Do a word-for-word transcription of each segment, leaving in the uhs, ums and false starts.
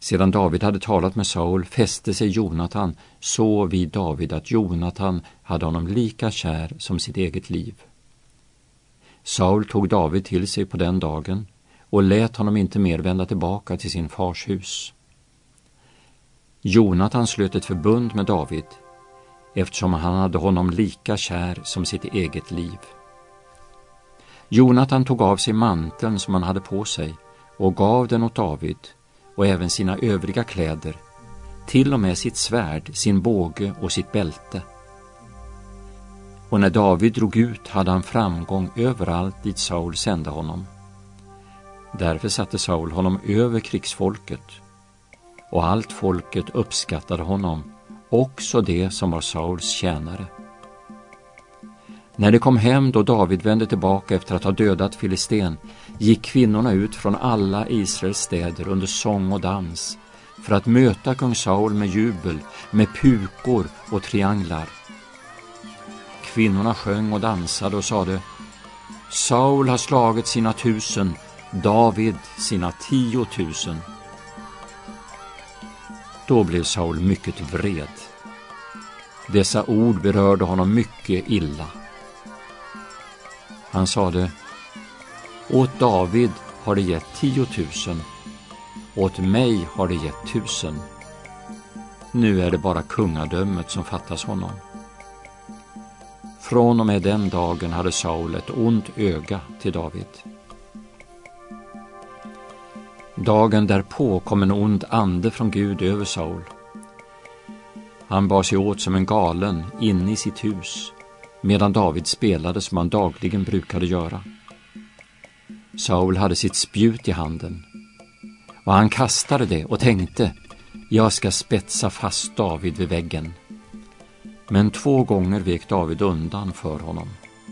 Sedan David hade talat med Saul fäste sig Jonatan så vid David att Jonatan hade honom lika kär som sitt eget liv. Saul tog David till sig på den dagen och lät honom inte mer vända tillbaka till sin fars hus. Jonatan slöt ett förbund med David eftersom han hade honom lika kär som sitt eget liv. Jonatan tog av sig manteln som han hade på sig och gav den åt David och även sina övriga kläder, till och med sitt svärd, sin båge och sitt bälte. Och när David drog ut hade han framgång överallt dit Saul sände honom. Därför satte Saul honom över krigsfolket, och allt folket uppskattade honom, också det som var Sauls tjänare. När det kom hem då David vände tillbaka efter att ha dödat Filisten, gick kvinnorna ut från alla Israels städer under sång och dans för att möta kung Saul med jubel, med pukor och trianglar. Kvinnorna sjöng och dansade och sade: Saul har slagit sina tusen, David sina tiotusen. Då blev Saul mycket vred. Dessa ord berörde honom mycket illa. Han sade: åt David har det gett tiotusen, åt mig har det gett tusen. Nu är det bara kungadömet som fattas honom. Från och med den dagen hade Saul ett ont öga till David. Dagen därpå kom en ond ande från Gud över Saul. Han bar sig åt som en galen inne i sitt hus, medan David spelade som han dagligen brukade göra. Saul hade sitt spjut i handen, och han kastade det och tänkte: jag ska spetsa fast David vid väggen. Men två gånger vek David undan för honom.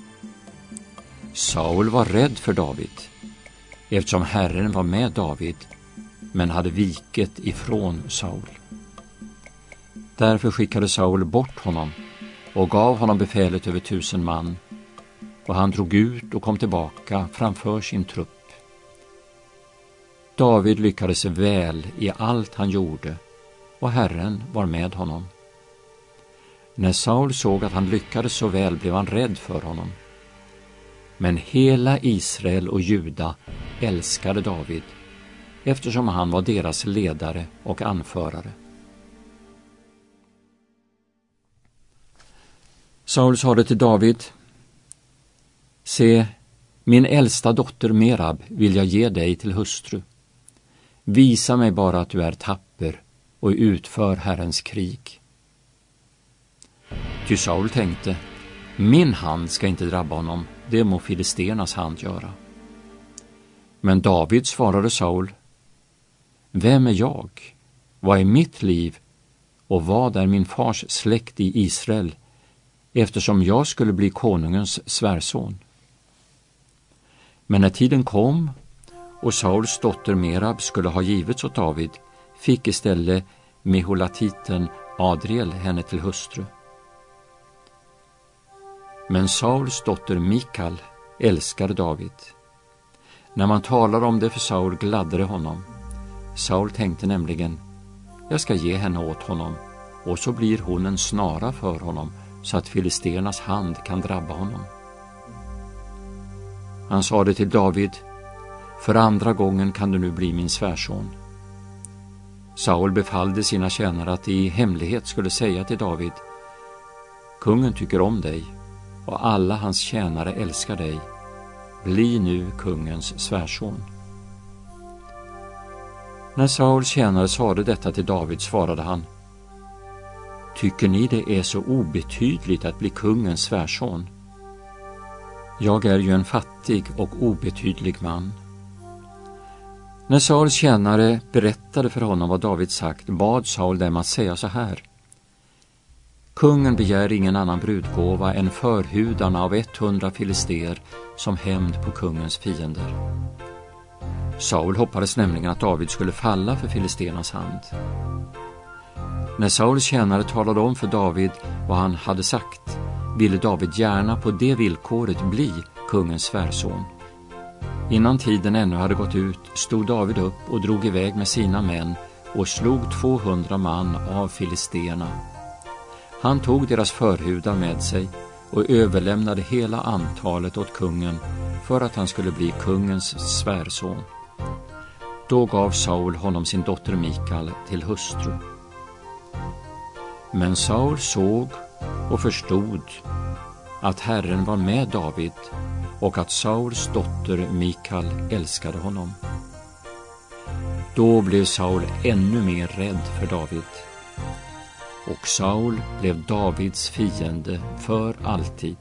Saul var rädd för David, eftersom Herren var med David, men hade viket ifrån Saul. Därför skickade Saul bort honom och gav honom befälet över tusen man, och han drog ut och kom tillbaka framför sin trupp. David lyckades väl i allt han gjorde, och Herren var med honom. När Saul såg att han lyckades så väl blev han rädd för honom. Men hela Israel och Juda älskade David, eftersom han var deras ledare och anförare. Saul sade till David: se, min äldsta dotter Merab vill jag ge dig till hustru. Visa mig bara att du är tapper och utför Herrens krig. Ty Saul tänkte: min hand ska inte drabba honom, det må filisternas hand göra. Men David svarade Saul: vem är jag? Vad är mitt liv? Och vad är min fars släkt i Israel, eftersom jag skulle bli konungens svärson? Men när tiden kom och Sauls dotter Merab skulle ha givits åt David, fick istället Meholatiten Adriel henne till hustru. Men Sauls dotter Mikal älskade David. När man talar om det för Saul gladde det honom. Saul tänkte nämligen: jag ska ge henne åt honom, och så blir hon en snara för honom, så att filisternas hand kan drabba honom. Han sade till David: för andra gången kan du nu bli min svärson. Saul befallde sina tjänare att i hemlighet skulle säga till David: kungen tycker om dig, och alla hans tjänare älskar dig. Bli nu kungens svärson. När Sauls tjänare sade detta till David svarade han: tycker ni det är så obetydligt att bli kungens svärson? Jag är ju en fattig och obetydlig man. När Sauls tjänare berättade för honom vad David sagt, bad Saul dem att säga så här: kungen begär ingen annan brudgåva än förhudarna av etthundra filister som hämnd på kungens fiender. Saul hoppades nämligen att David skulle falla för filisternas hand. När Sauls tjänare talade om för David vad han hade sagt, ville David gärna på det villkoret bli kungens svärson. Innan tiden ännu hade gått ut stod David upp och drog iväg med sina män och slog tvåhundra man av filisterna. Han tog deras förhudar med sig och överlämnade hela antalet åt kungen för att han skulle bli kungens svärson. Då gav Saul honom sin dotter Mikal till hustru. Men Saul såg och förstod att Herren var med David och att Sauls dotter Mikal älskade honom. Då blev Saul ännu mer rädd för David. Och Saul blev Davids fiende för alltid.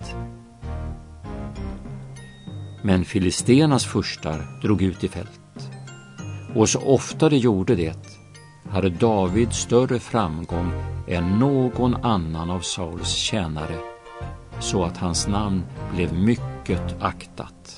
Men filisternas furstar drog ut i fält. Och så ofta de gjorde det hade David större framgång än någon annan av Sauls tjänare, så att hans namn blev mycket aktat.